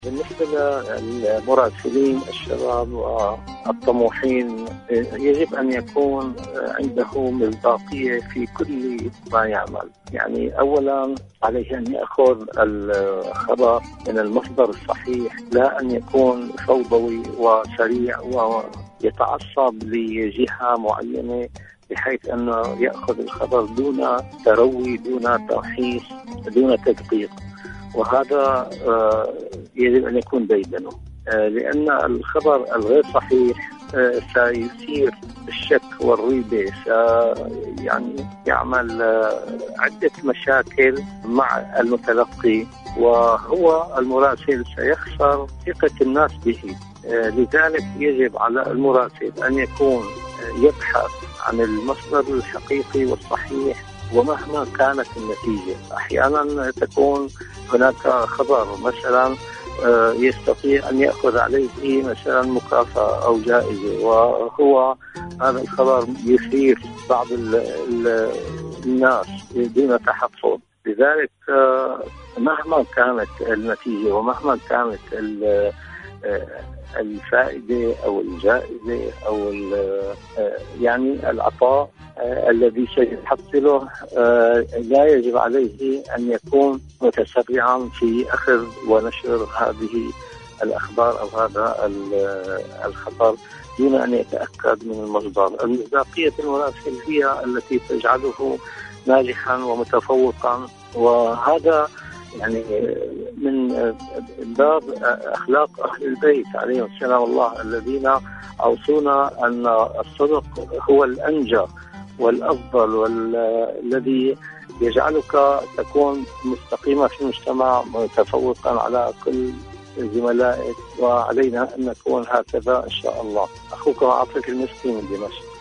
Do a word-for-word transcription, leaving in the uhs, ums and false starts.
بالنسبة للمراسلين الشباب والطموحين، يجب أن يكون عنده مصداقية في كل ما يعمل. يعني أولا عليه أن يأخذ الخبر من المصدر الصحيح، لا أن يكون فوضوي وسريع ويتعصب لجهة معينة بحيث أنه يأخذ الخبر دون تروي، دون تمحيص، دون تدقيق. وهذا يجب أن يكون بينه، لأن الخبر الغير صحيح سيثير الشك والريبة، يعني يعمل عدة مشاكل مع المتلقي، وهو المراسل سيخسر ثقة الناس به. لذلك يجب على المراسل أن يكون يبحث عن المصدر الحقيقي والصحيح، ومهما كانت النتيجة. أحيانا تكون هناك خبر مثلا يستطيع أن يأخذ عليه مثلا مكافأة أو جائزة، وهو هذا الخبر يثير بعض الناس دون تحفظ. لذلك مهما كانت النتيجة ومهما كانت الفائدة أو الجائزة أو يعني العطاء الذي سيحصله، لا يجب عليه أن يكون متسرعا في أخذ ونشر هذه الأخبار أو هذا الخبر دون أن يتأكد من المصدر. المصداقية المراسل هي التي تجعله ناجحا ومتفوقا، وهذا يعني من باب أخلاق أهل البيت عليهم السلام الله، الذين أوصونا أن الصدق هو الأنجى والأفضل، والذي يجعلك تكون مستقيمة في المجتمع متفوقا على كل زملائك، وعلينا أن نكون هكذا إن شاء الله. أخوكم عاطف المسكي من دمشق.